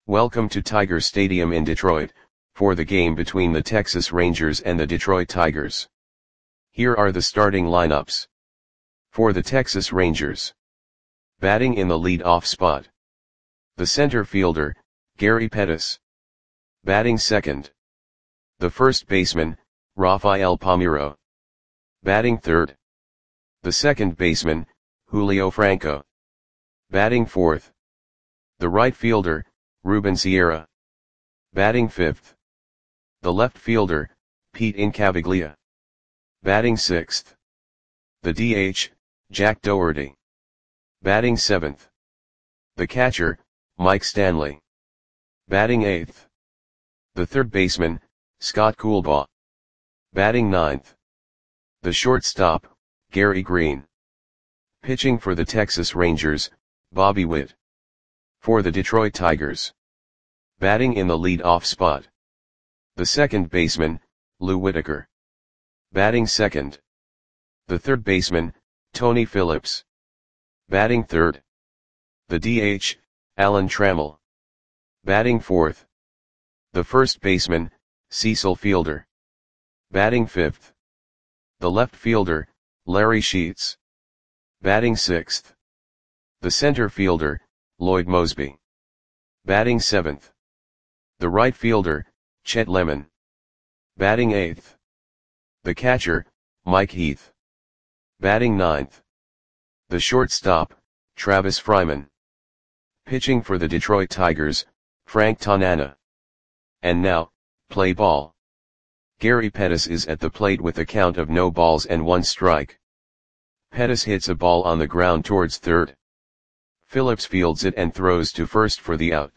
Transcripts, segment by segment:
Welcome to Tiger Stadium in Detroit, for the game between the Texas Rangers and the Detroit Tigers. Here are the starting lineups. For the Texas Rangers. Batting in the lead-off spot. The center fielder, Gary Pettis. Batting second. The first baseman, Rafael Palmeiro. Batting third. The second baseman, Julio Franco. Batting fourth. The right fielder, Ruben Sierra. Batting fifth. The left fielder, Pete Incaviglia. Batting sixth. The DH, Jack Dougherty. Batting seventh. The catcher, Mike Stanley. Batting eighth. The third baseman, Scott Coolbaugh. Batting ninth. The shortstop, Gary Green. Pitching for the Texas Rangers, Bobby Witt. For the Detroit Tigers. Batting in the lead-off spot. The second baseman, Lou Whitaker. Batting second. The third baseman, Tony Phillips. Batting third. The DH, Alan Trammell. Batting fourth. The first baseman, Cecil Fielder. Batting fifth. The left fielder, Larry Sheets. Batting sixth. The center fielder, Lloyd Moseby. Batting seventh. The right fielder, Chet Lemon. Batting eighth. The catcher, Mike Heath. Batting ninth. The shortstop, Travis Fryman. Pitching for the Detroit Tigers, Frank Tanana. And now, play ball. Gary Pettis is at the plate with a count of no balls and one strike. Pettis hits a ball on the ground towards third. Phillips fields it and throws to first for the out.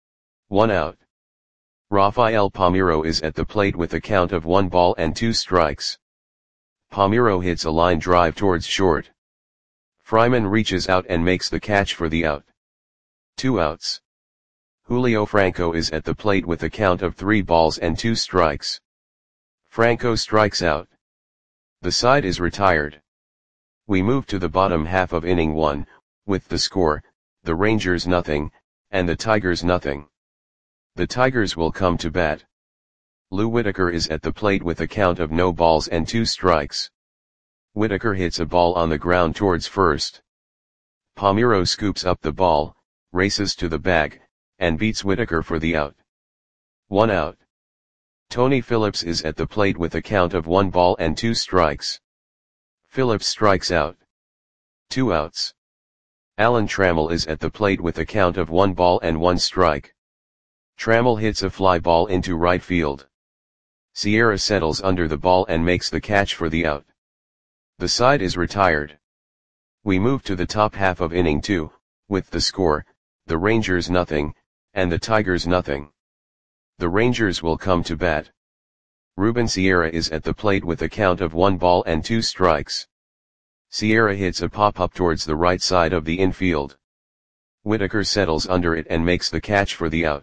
1 out. Rafael Palmeiro is at the plate with a count of 1 ball and 2 strikes. Palmeiro hits a line drive towards short. Fryman reaches out and makes the catch for the out. 2 outs. Julio Franco is at the plate with a count of 3 balls and 2 strikes. Franco strikes out. The side is retired. We move to the bottom half of inning 1, with the score, the Rangers nothing, and the Tigers nothing. The Tigers will come to bat. Lou Whitaker is at the plate with a count of no balls and 2 strikes. Whitaker hits a ball on the ground towards first. Palmeiro scoops up the ball, races to the bag, and beats Whitaker for the out. 1 out. Tony Phillips is at the plate with a count of 1 ball and 2 strikes. Phillips strikes out. 2 outs. Alan Trammell is at the plate with a count of 1 ball and 1 strike. Trammell hits a fly ball into right field. Sierra settles under the ball and makes the catch for the out. The side is retired. We move to the top half of inning 2, with the score, the Rangers nothing, and the Tigers nothing. The Rangers will come to bat. Ruben Sierra is at the plate with a count of 1 ball and 2 strikes. Sierra hits a pop-up towards the right side of the infield. Whitaker settles under it and makes the catch for the out.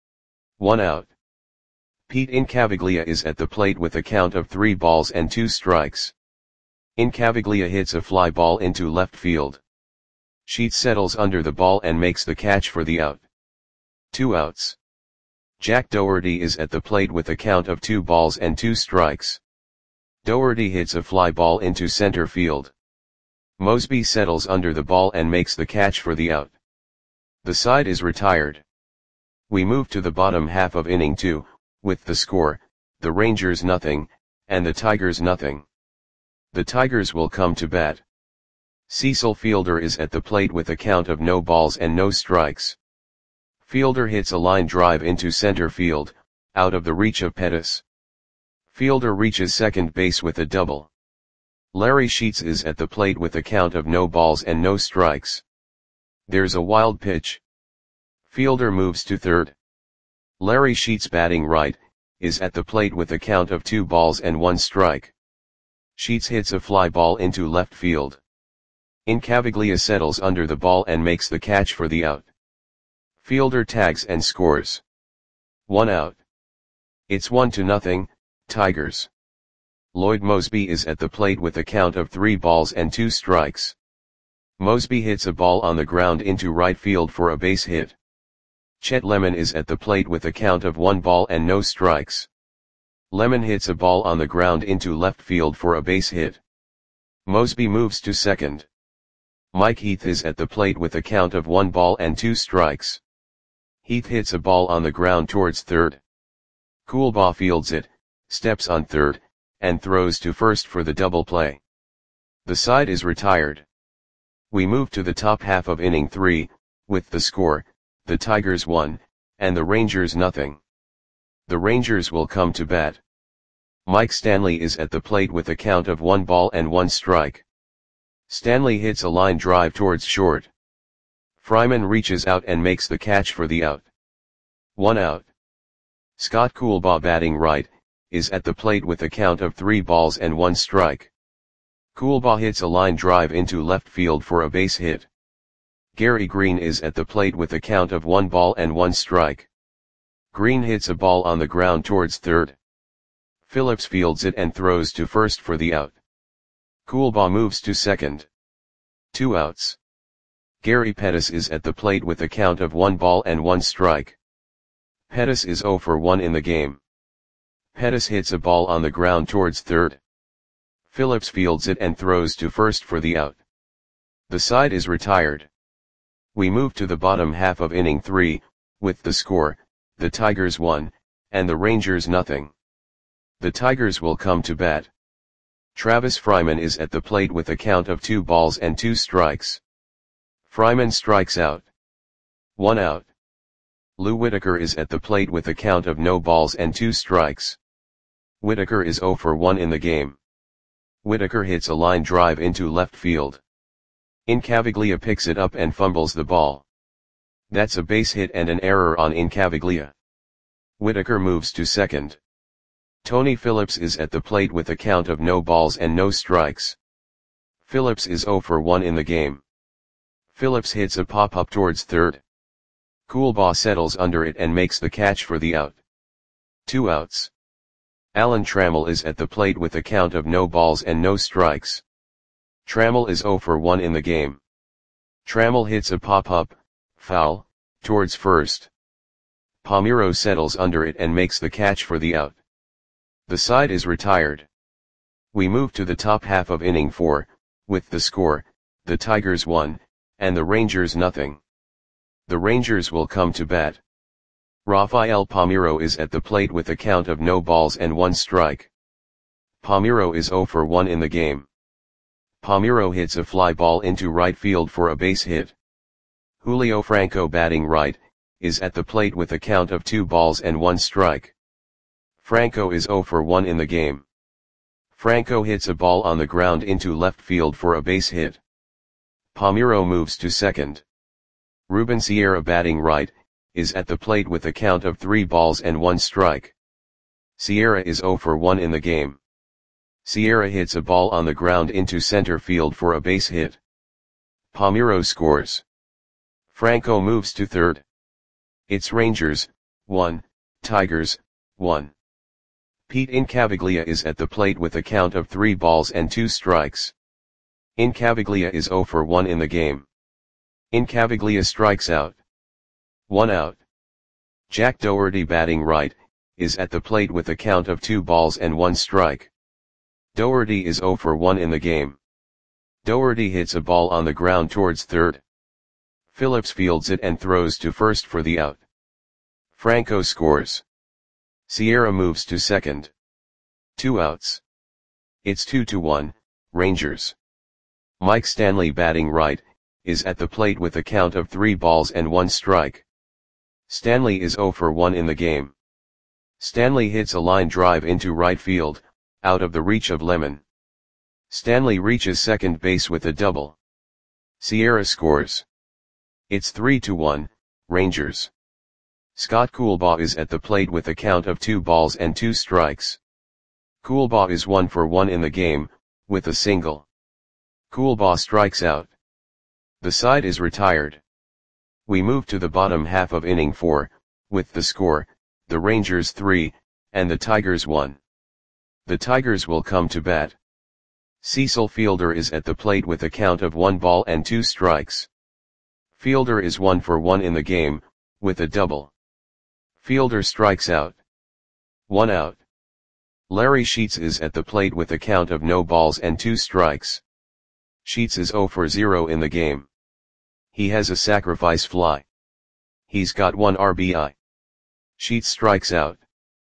1 out. Pete Incaviglia is at the plate with a count of 3 balls and 2 strikes. Incaviglia hits a fly ball into left field. Sheets settles under the ball and makes the catch for the out. 2 outs. Jack Dougherty is at the plate with a count of 2 balls and 2 strikes. Dougherty hits a fly ball into center field. Moseby settles under the ball and makes the catch for the out. The side is retired. We move to the bottom half of inning 2, with the score, the Rangers nothing, and the Tigers nothing. The Tigers will come to bat. Cecil Fielder is at the plate with a count of no balls and no strikes. Fielder hits a line drive into center field, out of the reach of Pettis. Fielder reaches second base with a double. Larry Sheets is at the plate with a count of no balls and no strikes. There's a wild pitch. Fielder moves to third. Larry Sheets, batting right, is at the plate with a count of 2 balls and 1 strike. Sheets hits a fly ball into left field. Incaviglia settles under the ball and makes the catch for the out. Fielder tags and scores. 1 out. It's 1-0, Tigers. Lloyd Moseby is at the plate with a count of 3 balls and 2 strikes. Moseby hits a ball on the ground into right field for a base hit. Chet Lemon is at the plate with a count of 1 ball and no strikes. Lemon hits a ball on the ground into left field for a base hit. Mosby moves to second. Mike Heath is at the plate with a count of 1 ball and 2 strikes. Heath hits a ball on the ground towards third. Coolbaugh fields it, steps on third, and throws to first for the double play. The side is retired. We move to the top half of inning 3, with the score, the Tigers 1, and the Rangers nothing. The Rangers will come to bat. Mike Stanley is at the plate with a count of 1 ball and 1 strike. Stanley hits a line drive towards short. Fryman reaches out and makes the catch for the out. 1 out. Scott Coolbaugh, batting right, is at the plate with a count of 3 balls and 1 strike. Coolbaugh hits a line drive into left field for a base hit. Gary Green is at the plate with a count of 1 ball and 1 strike. Green hits a ball on the ground towards third. Phillips fields it and throws to first for the out. Coolbaugh moves to second. 2 outs. Gary Pettis is at the plate with a count of 1 ball and 1 strike. Pettis is 0 for 1 in the game. Pettis hits a ball on the ground towards third. Phillips fields it and throws to first for the out. The side is retired. We move to the bottom half of inning 3, with the score, the Tigers 1, and the Rangers nothing. The Tigers will come to bat. Travis Fryman is at the plate with a count of 2 balls and 2 strikes. Fryman strikes out. 1 out. Lou Whitaker is at the plate with a count of no balls and 2 strikes. Whitaker is 0 for 1 in the game. Whitaker hits a line drive into left field. Incaviglia picks it up and fumbles the ball. That's a base hit and an error on Incaviglia. Whitaker moves to second. Tony Phillips is at the plate with a count of no balls and no strikes. Phillips is 0 for 1 in the game. Phillips hits a pop-up towards third. Coolbaugh settles under it and makes the catch for the out. 2 outs. Alan Trammell is at the plate with a count of no balls and no strikes. Trammell is 0 for 1 in the game. Trammell hits a pop-up, foul, towards first. Palmeiro settles under it and makes the catch for the out. The side is retired. We move to the top half of inning 4, with the score, the Tigers 1, and the Rangers nothing. The Rangers will come to bat. Rafael Palmeiro is at the plate with a count of no balls and 1 strike. Palmeiro is 0 for 1 in the game. Palmeiro hits a fly ball into right field for a base hit. Julio Franco, batting right, is at the plate with a count of 2 balls and 1 strike. Franco is 0 for 1 in the game. Franco hits a ball on the ground into left field for a base hit. Palmeiro moves to second. Ruben Sierra, batting right, is at the plate with a count of 3 balls and 1 strike. Sierra is 0 for 1 in the game. Sierra hits a ball on the ground into center field for a base hit. Palmeiro scores. Franco moves to third. It's Rangers, 1, Tigers, 1. Pete Incaviglia is at the plate with a count of 3 balls and 2 strikes. Incaviglia is 0 for 1 in the game. Incaviglia strikes out. 1 out. Jack Doherty, batting right, is at the plate with a count of 2 balls and 1 strike. Doherty is 0 for 1 in the game. Doherty hits a ball on the ground towards third. Phillips fields it and throws to first for the out. Franco scores. Sierra moves to second. 2 outs. It's 2-1, Rangers. Mike Stanley, batting right, is at the plate with a count of 3 balls and 1 strike. Stanley is 0 for 1 in the game. Stanley hits a line drive into right field, out of the reach of Lemon. Stanley reaches second base with a double. Sierra scores. It's 3-1, Rangers. Scott Coolbaugh is at the plate with a count of 2 balls and 2 strikes. Coolbaugh is 1 for 1 in the game, with a single. Coolbaugh strikes out. The side is retired. We move to the bottom half of inning 4, with the score, the Rangers 3, and the Tigers 1. The Tigers will come to bat. Cecil Fielder is at the plate with a count of 1 ball and 2 strikes. Fielder is 1 for 1 in the game, with a double. Fielder strikes out. 1 out. Larry Sheets is at the plate with a count of no balls and 2 strikes. Sheets is 0 for 0 in the game. He has a sacrifice fly. He's got 1 RBI. Sheets strikes out.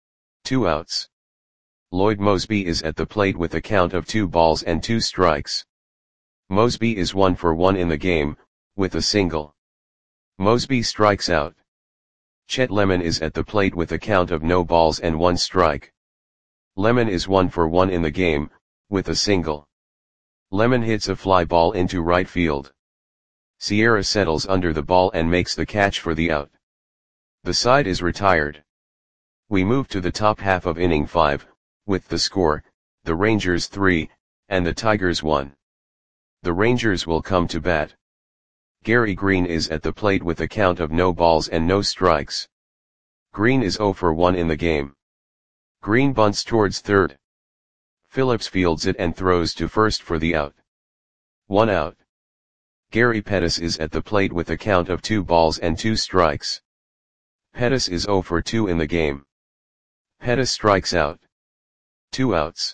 2 outs. Lloyd Moseby is at the plate with a count of 2 balls and 2 strikes. Moseby is 1 for 1 in the game, with a single. Moseby strikes out. Chet Lemon is at the plate with a count of no balls and 1 strike. Lemon is 1 for 1 in the game, with a single. Lemon hits a fly ball into right field. Sierra settles under the ball and makes the catch for the out. The side is retired. We move to the top half of inning 5, with the score, the Rangers 3, and the Tigers 1. The Rangers will come to bat. Gary Green is at the plate with a count of no balls and no strikes. Green is 0 for 1 in the game. Green bunts towards third. Phillips fields it and throws to first for the out. 1 out. Gary Pettis is at the plate with a count of 2 balls and 2 strikes. Pettis is 0 for 2 in the game. Pettis strikes out. 2 outs.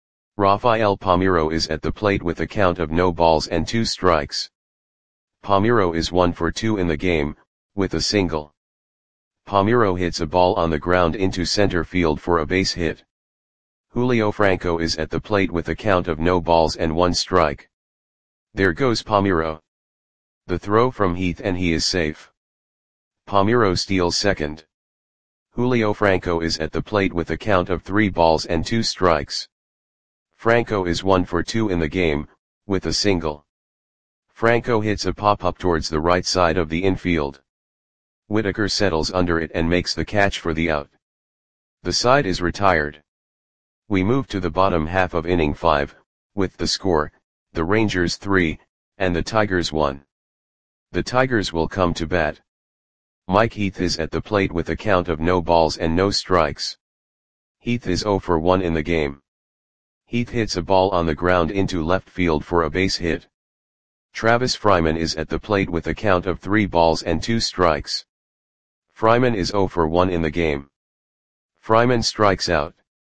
Rafael Palmeiro is at the plate with a count of no balls and 2 strikes. Palmeiro is 1 for 2 in the game, with a single. Palmeiro hits a ball on the ground into center field for a base hit. Julio Franco is at the plate with a count of no balls and 1 strike. There goes Palmeiro. The throw from Heath and he is safe. Palmeiro steals second. Julio Franco is at the plate with a count of 3 balls and 2 strikes. Franco is 1 for 2 in the game, with a single. Franco hits a pop-up towards the right side of the infield. Whitaker settles under it and makes the catch for the out. The side is retired. We move to the bottom half of inning 5, with the score, the Rangers 3, and the Tigers 1. The Tigers will come to bat. Mike Heath is at the plate with a count of no balls and no strikes. Heath is 0 for 1 in the game. Heath hits a ball on the ground into left field for a base hit. Travis Fryman is at the plate with a count of 3 balls and 2 strikes. Fryman is 0 for 1 in the game. Fryman strikes out.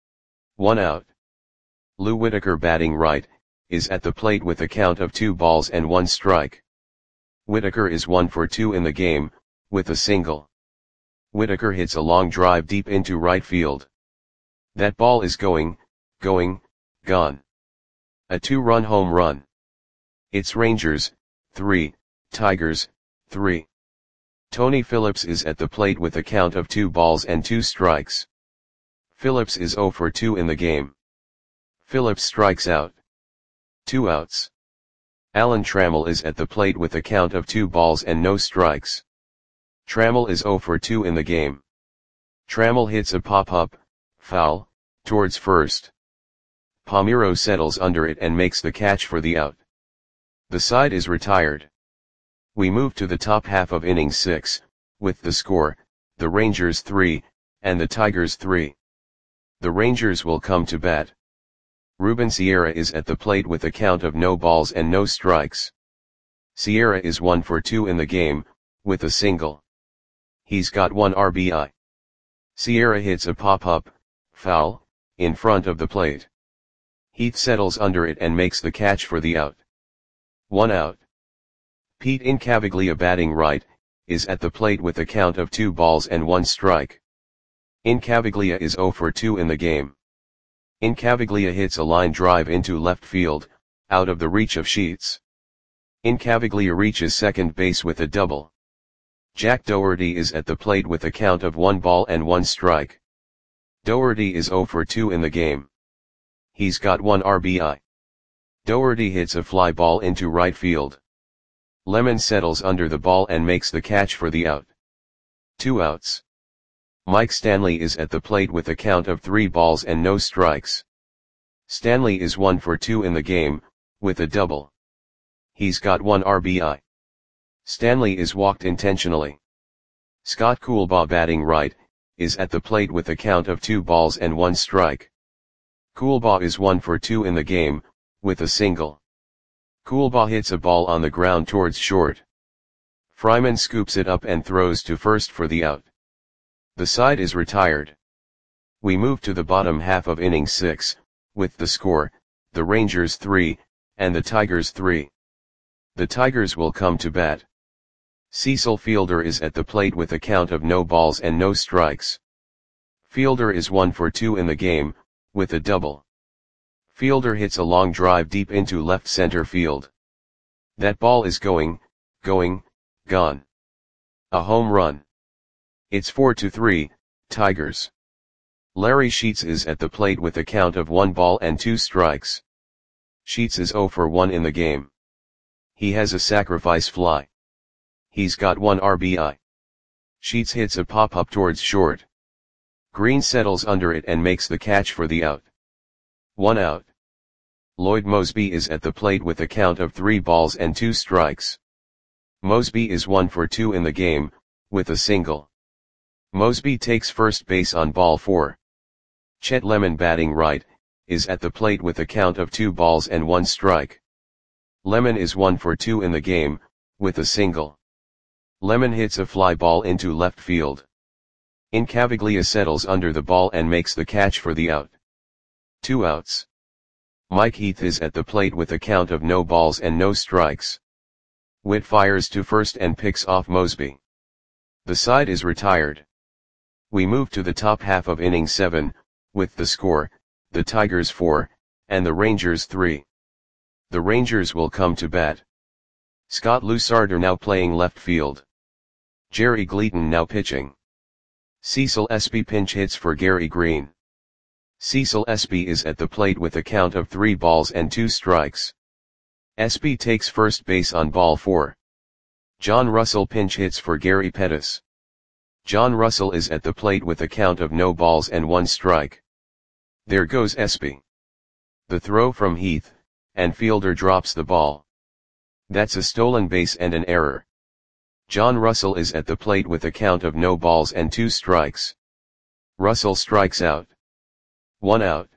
1 out. Lou Whitaker, batting right, is at the plate with a count of 2 balls and 1 strike. Whitaker is 1 for 2 in the game, with a single. Whitaker hits a long drive deep into right field. That ball is gone. A 2-run home run. It's Rangers 3, Tigers 3. Tony Phillips is at the plate with a count of 2 balls and 2 strikes. Phillips is 0 for 2 in the game. Phillips strikes out. 2 outs. Alan Trammell is at the plate with a count of 2 balls and no strikes. Trammell is 0 for 2 in the game. Trammell hits a pop-up, foul, towards first. Palmeiro settles under it and makes the catch for the out. The side is retired. We move to the top half of inning 6, with the score, the Rangers 3, and the Tigers 3. The Rangers will come to bat. Ruben Sierra is at the plate with a count of no balls and no strikes. Sierra is 1 for 2 in the game, with a single. He's got 1 RBI. Sierra hits a pop-up, foul, in front of the plate. Heath settles under it and makes the catch for the out. 1 out. Pete Incaviglia, batting right, is at the plate with a count of 2 balls and 1 strike. Incaviglia is 0 for 2 in the game. Incaviglia hits a line drive into left field, out of the reach of Sheets. Incaviglia reaches second base with a double. Jack Doherty is at the plate with a count of 1 ball and 1 strike. Doherty is 0 for 2 in the game. He's got 1 RBI. Doherty hits a fly ball into right field. Lemon settles under the ball and makes the catch for the out. 2 outs. Mike Stanley is at the plate with a count of 3 balls and no strikes. Stanley is 1 for 2 in the game, with a double. He's got 1 RBI. Stanley is walked intentionally. Scott Coolbaugh, batting right, is at the plate with a count of 2 balls and 1 strike. Coolbaugh is 1 for 2 in the game, with a single. Coolbaugh hits a ball on the ground towards short. Fryman scoops it up and throws to first for the out. The side is retired. We move to the bottom half of inning 6, with the score, the Rangers 3, and the Tigers 3. The Tigers will come to bat. Cecil Fielder is at the plate with a count of no balls and no strikes. Fielder is 1 for 2 in the game, with a double. Fielder hits a long drive deep into left center field. That ball is gone. A home run. It's 4-3, Tigers. Larry Sheets is at the plate with a count of 1 ball and 2 strikes. Sheets is 0 for 1 in the game. He has a sacrifice fly. He's got 1 RBI. Sheets hits a pop-up towards short. Green settles under it and makes the catch for the out. 1 out. Lloyd Moseby is at the plate with a count of 3 balls and 2 strikes. Moseby is 1 for 2 in the game, with a single. Moseby takes first base on ball 4. Chet Lemon, batting right, is at the plate with a count of 2 balls and 1 strike. Lemon is 1 for 2 in the game, with a single. Lemon hits a fly ball into left field. Incaviglia settles under the ball and makes the catch for the out. 2 outs. Mike Heath is at the plate with a count of no balls and no strikes. Witt fires to first and picks off Moseby. The side is retired. We move to the top half of inning 7, with the score, the Tigers 4, and the Rangers 3. The Rangers will come to bat. Scott Lusarder now playing left field. Jerry Gleaton now pitching. Cecil Espy pinch hits for Gary Green. Cecil Espy is at the plate with a count of 3 balls and 2 strikes. Espy takes first base on ball 4. John Russell pinch hits for Gary Pettis. John Russell is at the plate with a count of no balls and 1 strike. There goes Espy. The throw from Heath, and Fielder drops the ball. That's a stolen base and an error. John Russell is at the plate with a count of no balls and 2 strikes. Russell strikes out. 1 out.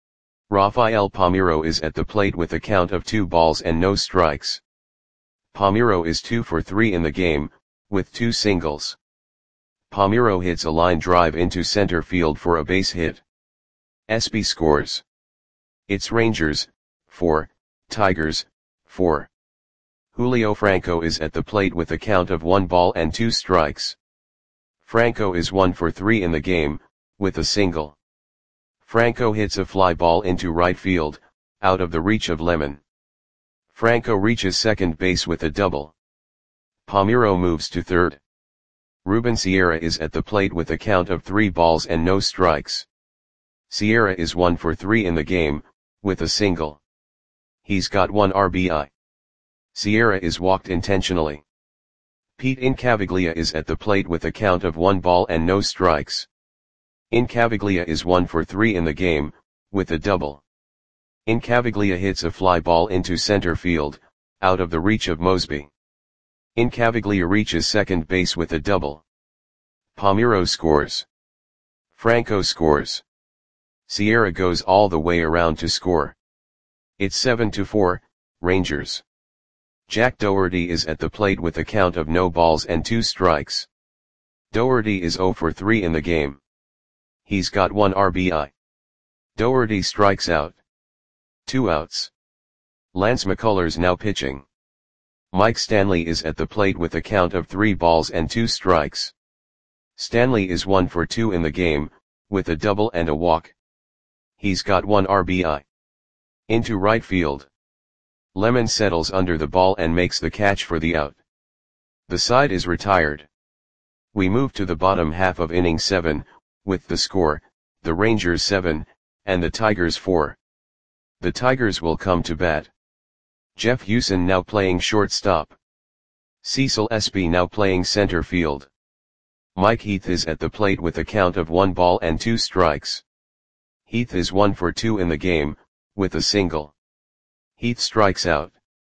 Rafael Palmeiro is at the plate with a count of 2 balls and no strikes. Palmeiro is 2 for 3 in the game, with 2 singles. Palmeiro hits a line drive into center field for a base hit. Espy scores. It's Rangers 4, Tigers 4. Julio Franco is at the plate with a count of 1 ball and 2 strikes. Franco is 1 for 3 in the game, with a single. Franco hits a fly ball into right field, out of the reach of Lemon. Franco reaches second base with a double. Palmeiro moves to third. Ruben Sierra is at the plate with a count of 3 balls and no strikes. Sierra is 1 for 3 in the game, with a single. He's got 1 RBI. Sierra is walked intentionally. Pete Incaviglia is at the plate with a count of 1 ball and no strikes. Incaviglia is 1 for 3 in the game, with a double. Incaviglia hits a fly ball into center field, out of the reach of Moseby. Incaviglia reaches second base with a double. Palmeiro scores. Franco scores. Sierra goes all the way around to score. It's 7-4, Rangers. Jack Doherty is at the plate with a count of no balls and 2 strikes. Doherty is 0 for 3 in the game. He's got 1 RBI. Doherty strikes out. 2 outs. Lance McCullers now pitching. Mike Stanley is at the plate with a count of 3 balls and 2 strikes. Stanley is 1 for 2 in the game, with a double and a walk. He's got 1 RBI. Into right field. Lemon settles under the ball and makes the catch for the out. The side is retired. We move to the bottom half of inning 7, with the score, the Rangers 7, and the Tigers 4. The Tigers will come to bat. Jeff Hewson now playing shortstop. Cecil Espy now playing center field. Mike Heath is at the plate with a count of 1 ball and 2 strikes. Heath is 1 for 2 in the game, with a single. Heath strikes out.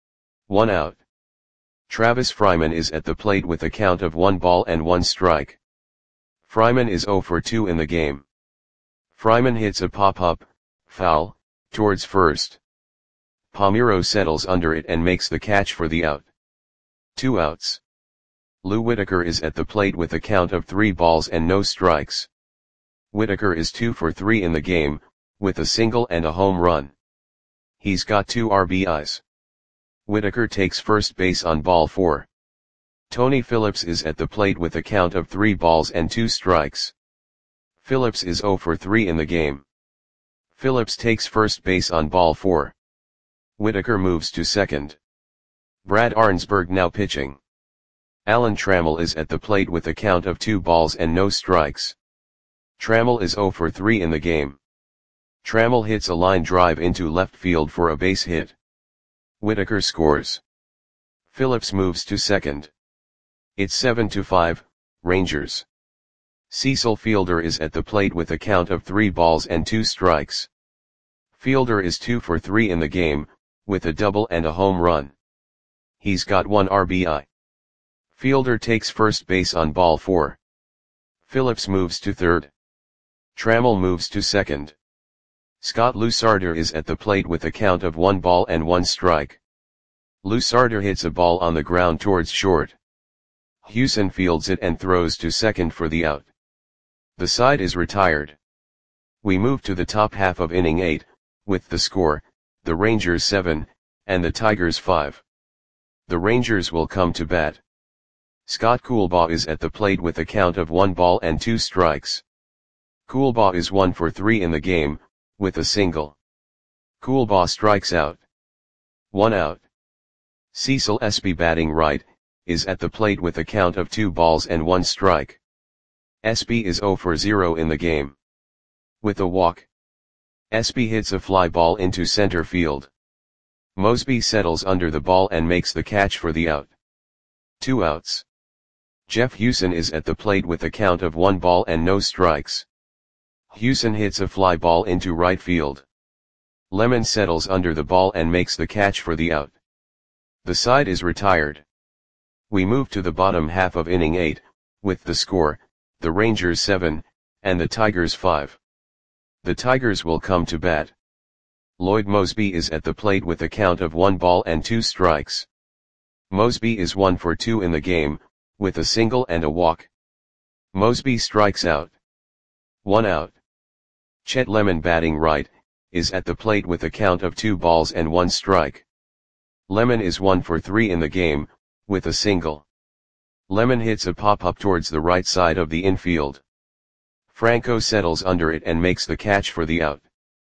1 out. Travis Fryman is at the plate with a count of 1 ball and 1 strike. Fryman is 0 for 2 in the game. Fryman hits a pop-up, foul, towards first. Palmeiro settles under it and makes the catch for the out. 2 outs. Lou Whitaker is at the plate with a count of 3 balls and no strikes. Whitaker is 2 for 3 in the game, with a single and a home run. He's got 2 RBIs. Whitaker takes first base on ball 4. Tony Phillips is at the plate with a count of 3 balls and 2 strikes. Phillips is 0 for 3 in the game. Phillips takes first base on ball 4. Whitaker moves to second. Brad Arnsberg now pitching. Alan Trammell is at the plate with a count of 2 balls and no strikes. Trammell is 0 for 3 in the game. Trammell hits a line drive into left field for a base hit. Whitaker scores. Phillips moves to second. It's 7-5, Rangers. Cecil Fielder is at the plate with a count of 3 balls and 2 strikes. Fielder is 2 for 3 in the game, with a double and a home run. He's got 1 RBI. Fielder takes first base on ball 4. Phillips moves to third. Trammell moves to second. Scott Lusarder is at the plate with a count of 1 ball and 1 strike. Lusarder hits a ball on the ground towards short. Hewson fields it and throws to second for the out. The side is retired. We move to the top half of inning 8, with the score, the Rangers 7, and the Tigers 5. The Rangers will come to bat. Scott Coolbaugh is at the plate with a count of 1 ball and 2 strikes. Coolbaugh is 1 for 3 in the game, with a single. Coolbaugh strikes out. 1 out. Cecil Espy batting right, is at the plate with a count of 2 balls and 1 strike. Espy is 0 for 0 in the game. With a walk. Espy hits a fly ball into center field. Mosby settles under the ball and makes the catch for the out. 2 outs. Jeff Hewson is at the plate with a count of 1 ball and no strikes. Hewson hits a fly ball into right field. Lemon settles under the ball and makes the catch for the out. The side is retired. We move to the bottom half of inning 8, with the score, the Rangers 7, and the Tigers 5. The Tigers will come to bat. Lloyd Mosby is at the plate with a count of 1 ball and 2 strikes. Mosby is 1 for 2 in the game, with a single and a walk. Mosby strikes out. 1 out. Chet Lemon batting right, is at the plate with a count of 2 balls and 1 strike. Lemon is 1 for 3 in the game, with a single. Lemon hits a pop-up towards the right side of the infield. Franco settles under it and makes the catch for the out.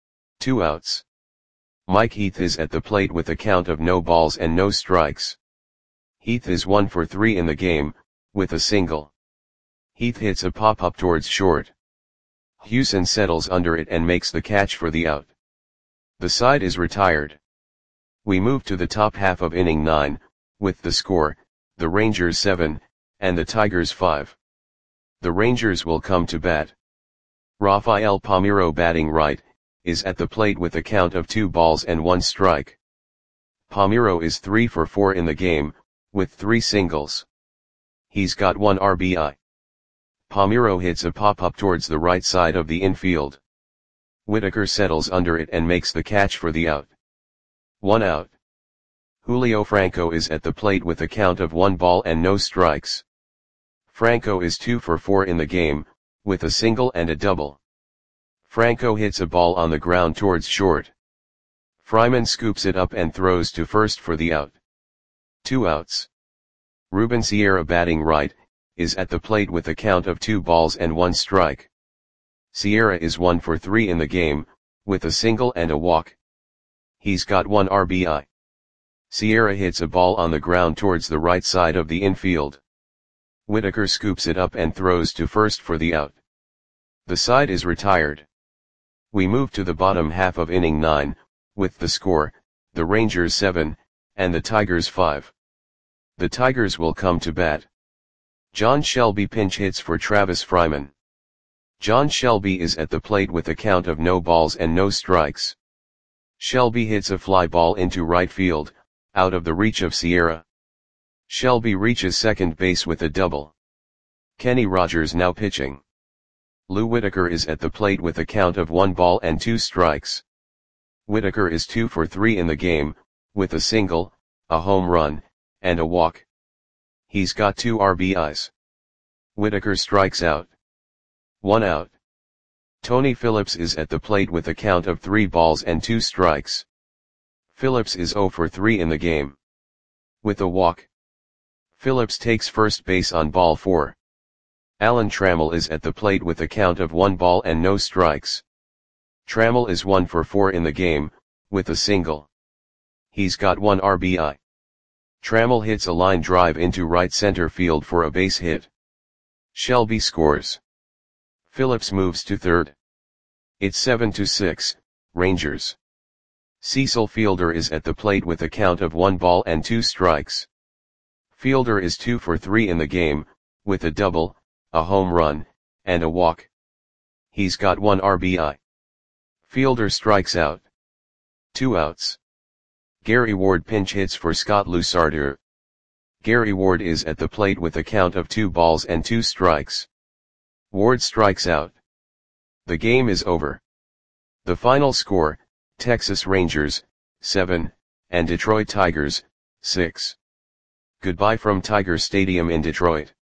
2 outs. Mike Heath is at the plate with a count of no balls and no strikes. Heath is 1 for 3 in the game, with a single. Heath hits a pop-up towards short. Hewson settles under it and makes the catch for the out. The side is retired. We move to the top half of inning 9, with the score, the Rangers 7, and the Tigers 5. The Rangers will come to bat. Rafael Palmeiro batting right, is at the plate with a count of 2 balls and 1 strike. Palmeiro is 3 for 4 in the game, with 3 singles. He's got 1 RBI. Palmeiro hits a pop-up towards the right side of the infield. Whitaker settles under it and makes the catch for the out. 1 out. Julio Franco is at the plate with a count of 1 ball and no strikes. Franco is 2 for 4 in the game, with a single and a double. Franco hits a ball on the ground towards short. Fryman scoops it up and throws to first for the out. 2 outs. Ruben Sierra batting right, is at the plate with a count of 2 balls and 1 strike. Sierra is 1 for 3 in the game, with a single and a walk. He's got 1 RBI. Sierra hits a ball on the ground towards the right side of the infield. Whitaker scoops it up and throws to first for the out. The side is retired. We move to the bottom half of inning 9, with the score, the Rangers 7, and the Tigers 5. The Tigers will come to bat. John Shelby pinch hits for Travis Fryman. John Shelby is at the plate with a count of no balls and no strikes. Shelby hits a fly ball into right field, out of the reach of Sierra. Shelby reaches second base with a double. Kenny Rogers now pitching. Lou Whitaker is at the plate with a count of 1 ball and 2 strikes. Whitaker is 2 for 3 in the game, with a single, a home run, and a walk. He's got 2 RBIs. Whitaker strikes out. 1 out. Tony Phillips is at the plate with a count of 3 balls and 2 strikes. Phillips is 0 for 3 in the game. With a walk. Phillips takes first base on ball 4. Alan Trammell is at the plate with a count of 1 ball and no strikes. Trammell is 1 for 4 in the game, with a single. He's got 1 RBI. Trammell hits a line drive into right center field for a base hit. Shelby scores. Phillips moves to third. It's 7-6, Rangers. Cecil Fielder is at the plate with a count of 1 ball and 2 strikes. Fielder is 2 for 3 in the game, with a double, a home run, and a walk. He's got 1 RBI. Fielder strikes out. 2 outs. Gary Ward pinch hits for Scott Lusardi. Gary Ward is at the plate with a count of 2 balls and 2 strikes. Ward strikes out. The game is over. The final score, Texas Rangers, 7, and Detroit Tigers, 6. Goodbye from Tiger Stadium in Detroit.